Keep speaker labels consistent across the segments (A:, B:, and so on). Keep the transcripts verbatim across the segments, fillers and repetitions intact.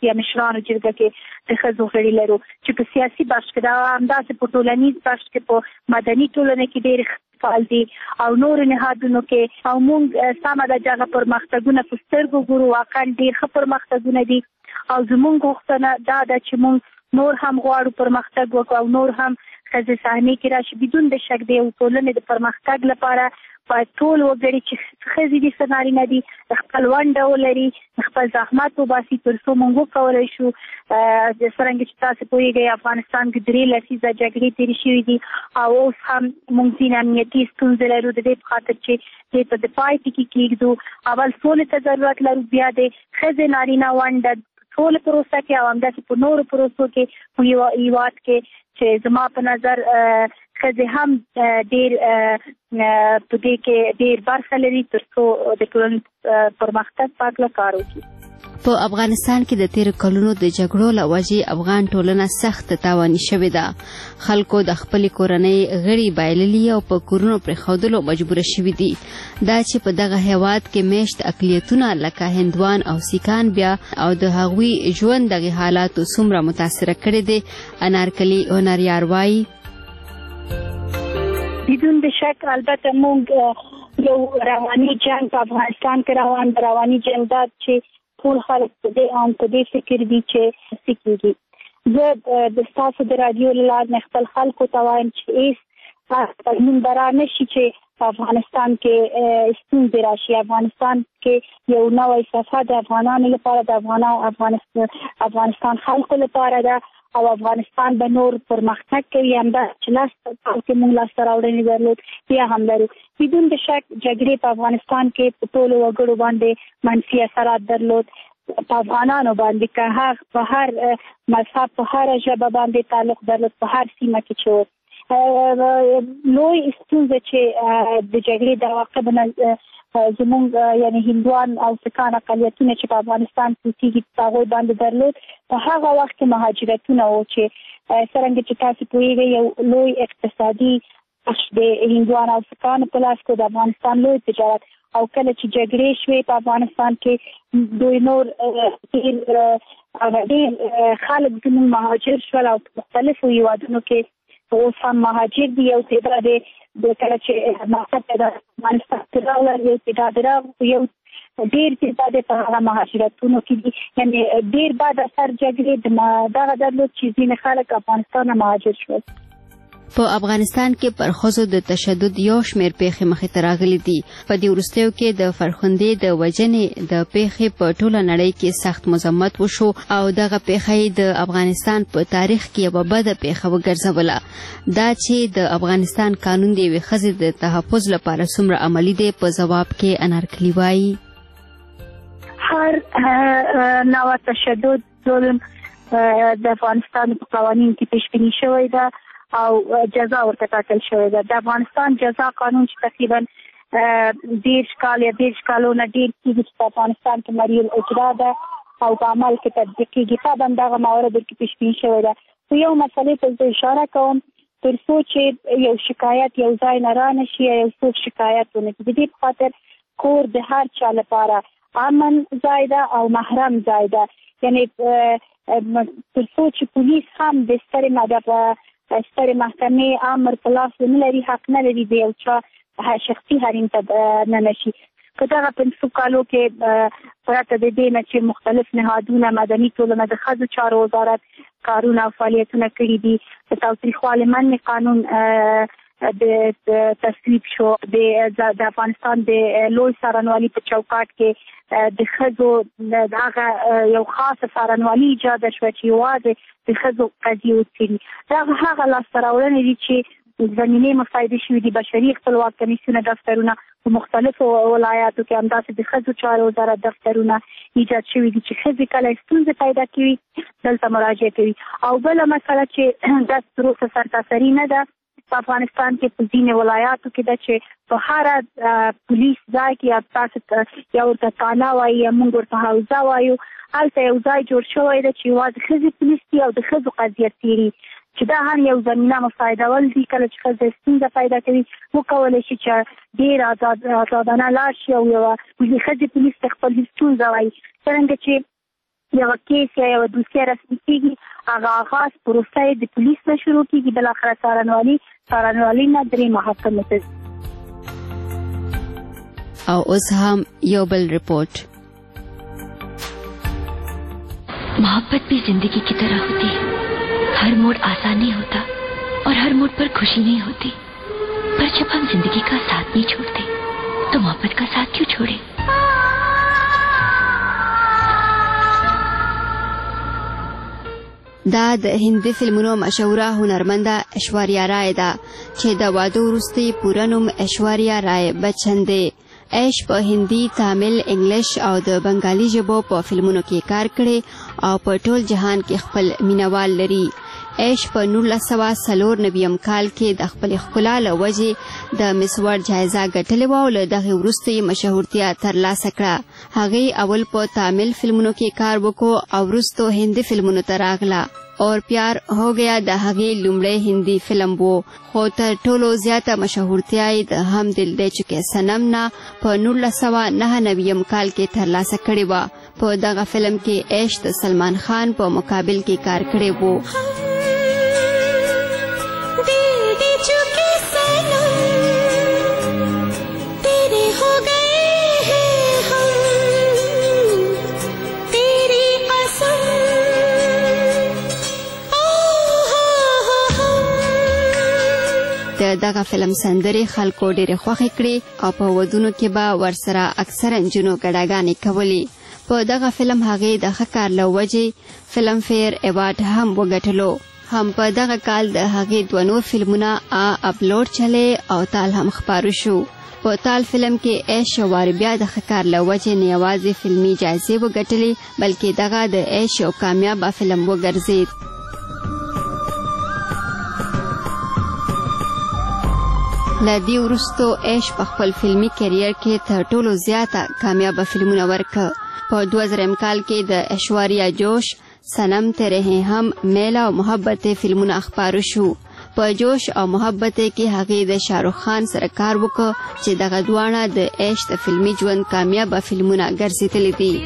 A: یا مشرانو جرګه کې د ښځو غړي لرو چې په سیاسي بخش کې دا همداسې په ټولنیز بخش کې په مدني ټولنه کې ډېر فعال دي او نور نهادونو کې او موږ سمه ده چې هغه پرمختګونه په سترګو ګورو، واقعا ډېر ښه پرمختګونه دي او زموږ غوښتنه دا ده چې موږ نور هم غواړو پرمختګ وکړو او نور هم ښځې صحنې کې راشي. بدون د شک د یو ټولنې د پرمختګ لپاره باید ټول وګړي چې ښځې دي څه نارینه دي خپل ونډه ولري، خپل زحمت وباسي تر څو موږ وکولی شو څرنګه چې تاسې پوهېږئ افغانستان کې درې لسیزه جګړې تېرې شوي دي او اوس هم موږ ځینې امنیتي ستونزې لرو د دې په خاطر چې دې ته د پای ټکي کېږدو. اول سولې ته ضرورت لرو، بیا د ښځې نارینه ونډه ټول پروسه کې او همداسې په نورو پروسو کې په یو هېواد کې چې زما په نظر ښځې هم ډېر په دې کې ډېر برخه لري تر څو د ټولنې پرمختګ په هکله کار وکړي.
B: په افغانستان کې د تیر کلونو د جګړو له وجې افغان ټولنه سخت تاواني شوې ده. خلکو د خپل کورنۍ غړي بایللي او په کورونو پرېښودلو مجبور شوي دي. دا چې په دغه هیواد کې میشت اقلیتونه لکه هندوان او سیکان بیا او د هغوی ژوند دغه حالاتو څومره متاثره کړي دي، انارکلي هنریار وایي.
A: بدون د شک البته موږ یو رواني جنګ په افغانستان کې روان د رواني جنګ دا چې ټول خلک په دې عام په دې فکر دي چې څه کېږي. زه د ستاسو د راډیو له لارې خپل خلکو ته وایم چې هېڅ بدلون به را نه شي چې په افغانستان کې ستونزې راشي. افغانستان کې یو نوی صفحه د افغانانو لپاره د افغانستان خلکو لپاره ده او افغانستان به نور پرمختګ کوي. همدا چې لاس کې موږ لاسته راوړنې درلود بیا هم لرو. بدون د شک جګړې په افغانستان کې په ټولو وګړو باندې منفي اثرات درلود، په افغانانو باندې که هغه په هر مذهب په هر ژبه باندې تعلق درلود، په هر سیمه کې چې لوی ستونزه چې د جګړې د عواقبو زموږ یعنی هندوان او سیکان اقلیتونه چې په افغانستان کې اوسېږي په هغوی باندې درلود. په هغه وخت کې مهاجرتونه وو چې څرنګه چې تاسې پوهېږئ یو لوی اقتصادي بخش د هندوان او سیکانو په لاس کې د افغانستان لوی تجارت او کله چې جګړې شوې په افغانستان کې دوی نور ډېر خلک زموږ مهاجر شول او په مختلفو هېوادونو کې اوس هم مهاجر دي. یو تعداد د کله چې مقصد د افغانستان کې راغلل یو تعداد راغلل یو ډېر تعداد په هغه مهاجرتونو کې دي. یعنې ډېر بعد اثر جګړې دغه درلود چې ځینې خلک افغانستان نه مهاجر شول.
B: په افغانستان کې پر ښځو د تشدد یو شمېر پیښې مخې ته راغلي دي. په دې وروستیو کې د فرخندې د وژنې د پیښې په ټوله نړۍ کې سخت مذمت وشو او دغه پیښه د افغانستان په تاریخ کې یوه بده پیښه وګرځوله. دا چې د افغانستان قانون د یوې ښځې د تحفظ لپاره څومره عملي دی په ځواب کې انارکلي وایي.
A: هر نوع تشدد ظلم د افغانستان په قوانینو کې پیشبیني شوی ده او جزا ورته ټاکل شوې ده. د افغانستان جزا قانون چې تقریبا دېرش کال یا دېرش کالونه ډېر کېږي چې په افغانستان کې مریل اجرا ده او په عمل کې تطبیق کېږي. طبعا دغه موارد کې پیشبیني شوی ده. خو یو مسلې ته زه اشاره کوم تر څو چې یو شکایت یو ځای نه رانه شي یا یو څوک شکایت ونه کړي. د دې په خاطر کور د هر چا لپاره امن ځای ده او محرم ځای ده. یعنې تر څو چې پولیس هم د سترې مدب سترې محکمې امر په لاس ونه لري، حق نه لري د یو چا شخصي حریم ته نه نشي. که دغه پنځو کالو کې پرته د دې نه چې مختلف نهادونه مدني ټولنه د ښځو چارو وزارت کارونه او فعالیتونه کړي دي، د تاوتریخوالي منع قانون د تصویب شو، د افغانستان د لوی څارنوالي په چوکاټ کې د ښځو دغه یو خاصه څارنوالي ایجاده شوه چې یوازې د ښځو قضیې وڅېړي. دغه هغه لاسته راوړنې دي چې زمینې مفایدې شوي دي. بشري خپلواک کمیسیونه دفترونه په مختلفو ولایاتو کې همداسې د ښځو چارو وزارت دفترونه ایجاد شوي دي چې ښځې کله ستونزې پیدا کوي دلته مراجعه کوي. او بله مسله چې دا تر اوسه سرتاسري نه ده په افغانستان کې په ځینې ولایاتو کې ده چې په هره پولیس ځای کې یا تاسو یا ورته تانا وایي یا موږ ورته حوزه وایو، هلته یو ځای جوړ شوی ده چې یوازې ښځې پولیس دي او د ښځو قضیه څېړي، چې دا هم یو زمینه مفایدول دي. کله چې ښځه ستونزه پیدا کوي وکولی شي چې ډېر آزاد آزادانه لاړ شي او یوه ښځې پولیس ته خپل ستونزه وایي. څرنګه چې یو کیس یا یو دوسیه رسمي کیږي هغه آغاز پروسه د پولیس نه شروع کیږي بل اخر څارنوالي څارنوالي نه درې محکمې ته
B: او اوس هم یو بل رپورټ
C: मोहब्बत भी जिंदगी की तरह होती है, हर मोड़ आसान नहीं होता और हर मोड़ पर खुशी नहीं होती, पर जब हम जिंदगी का साथ नहीं छोड़ते तो मोहब्बत का साथ क्यों छोड़े।
B: دا د هندي فلمونو مشهوره هنرمنده ایشوریا رای ده چې د واده وروسته پوره نوم ایشوریا رای بچن دی. ایش په هندي، تامل، انګلیش او د بنگالي ژبو په فلمونو کې کار کړي او په ټول جهان کې خپل مینوال لري. ایش په نولس سوه څلور نویم کال کې د خپل ښکلا له وجې د مس ورلډ جایزه ګټلې وه او له دغې وروسته یې مشهورتیا ترلاسه کړه. هغې اول په تامل فلمونو کې کار وکړو او وروسته هندي فلمونو ته راغله. اور پیار ہو گیا د هغې لومړی هندي فلم وو، خو تر ټولو زیاته مشهورتیا یې د هم دل دی چکې صنم نه په نولس سوه نهه نویم کال کې ترلاسه کړې وه. په دغه فلم کې ایش د سلمان خان په مقابل کې کار کړی وو. دغه فلم سندرې خلکو ډېرې خوښې کړې او په ودونو کې به ورسره اکثره نجونو ګډاګانې کولې. په دغه فلم هغې د ښه کار له وجې فلم فیر ایوارډ هم وګټلو. هم په دغه کال د هغې دوه نور فلمونه آ اپلوډ چلې او تال هم خپاره شو. په تال فلم کې ایش یو وار بیا د ښه کار له وجې نه یوازې فلمي جایزې وګټلې بلکې دغه د ایش یو کامیابه فلم وګرځېد. له دې وروستو ایش په خپل فلمي کریر کې تر ټولو زیاته کامیابه فلمونه ورکړه. په دوه زرم کال کې د ایشوریا جوش، صنم تیرے ہیں ہم، میلا او محبت فلمونه خپاره شو. په جوش او محبت کې هغې د شاهرخ خان سره کار وکړ چې دغه دواړه د ایش د فلمي ژوند کامیابه فلمونه ګرځېدلي دي.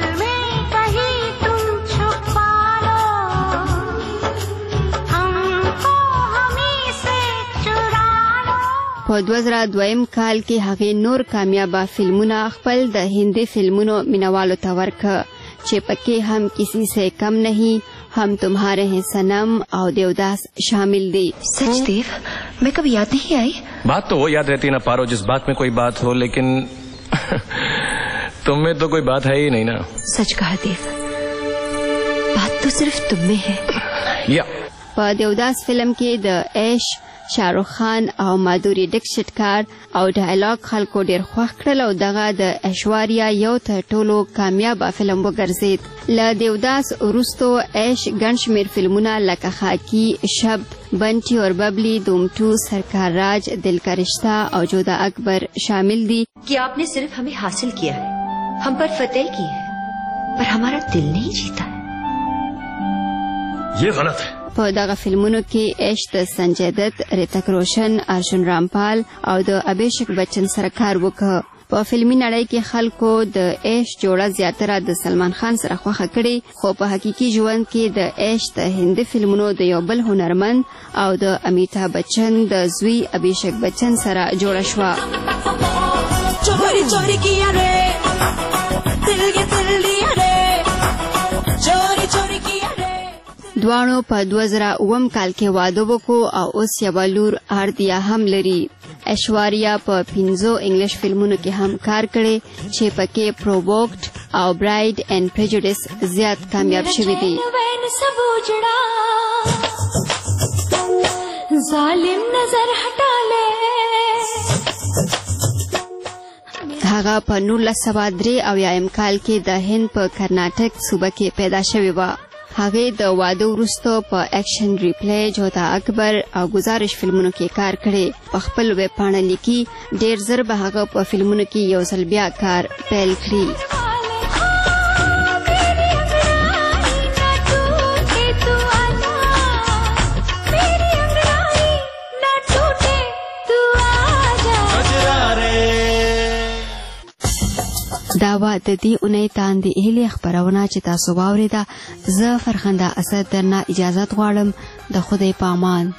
B: په دوه زره دویم کال کې هغې نور کامیابه فلمونه خپل د هندي فلمونو مینوالو ته ورکړه چې پکې هم کسی سے کم نہیں، ہم تمہارے ہیں صنم او دیوداس شامل دی.
C: سچ دیو، میں کبھی یاد نہیں آئی.
D: بات تو وہ یاد رہتی ہے نا پارو، جس بات میں کوئی بات ہو، لیکن تم میں تو کوئی بات ہے ہی نہیں نا.
C: سچ کہا دیو، بات تو صرف تم میں ہے.
D: یا
B: په دیوداس فلم کې د ایش، شاهرخ خان او مادوري ډکشت کار او ډایلاګ خلکو ډېر خوښ کړل او دغه د ایشوریا یو تر ټولو کامیابه فلم وګرځېد. له دیوداس وروستو ایش ګڼ شمېر فلمونه لکه خاکی، شب، بنټي اور ببلی، دوم ټو، سرکار راج، دل کا رشتہ او جودا اکبر شامل دي.
C: کہ آپ نے صرف ہمیں حاصل کیا ہے، ہم پر فتح کی ہے، پر ہمارا دل نہیں جیتا ہے.
D: یہ غلط ہے.
B: په دغه فلمونو کې ایش د سنجय دت، ریتک روشن، ارجن رامپال او د ابھیشیک بچن سره کار وکړ. په فلمي نړۍ کې خلکو د ایش جوړه زیاتره د سلمان خان سره خوښه کړې، خو په حقیقي ژوند کې د ایش د هندي فلمونو د یو بل هنرمند او د امیتابھ بچن د زوی ابھیشیک بچن سره جوړه شوه. دواړو په دوه زره اووم کال کې واده وکړو او اوس یوه لور آردیا هم لري. ایشوریا په پنځو انګلیش فلمونو کې هم کار کړی چې پکې پرووکډ او برایډ اینڈ پریجوډیس زیات کامیاب شوي دي. هغه په نولس سوه درې اویایم کال کې د هند په کرناټک صوبه کې پیدا شوې وه. هغې د واده وروسته په ایکشن ریپلی، جودا اکبر او گزارش فلمونو کې کار کړی. په خپل ویب پاڼه لیکي ډېر زر به هغه په فلمونو کې یو ځل بیا کار پیل کړي. دا دا و د دې اونۍ تاندې هیلې خپرونه چې تاسو واورېده. زه فرخنده اسد درنه اجازت غواړم. د خدای په امان.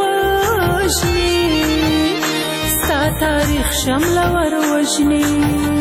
E: تاریخ شمله ور وژني